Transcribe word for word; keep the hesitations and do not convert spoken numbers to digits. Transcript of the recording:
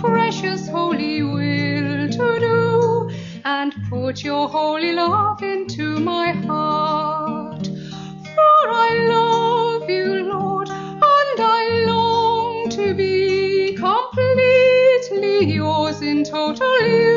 precious holy will to do, and put your holy love into my heart. For I love you, Lord, and I long to be completely yours in total union.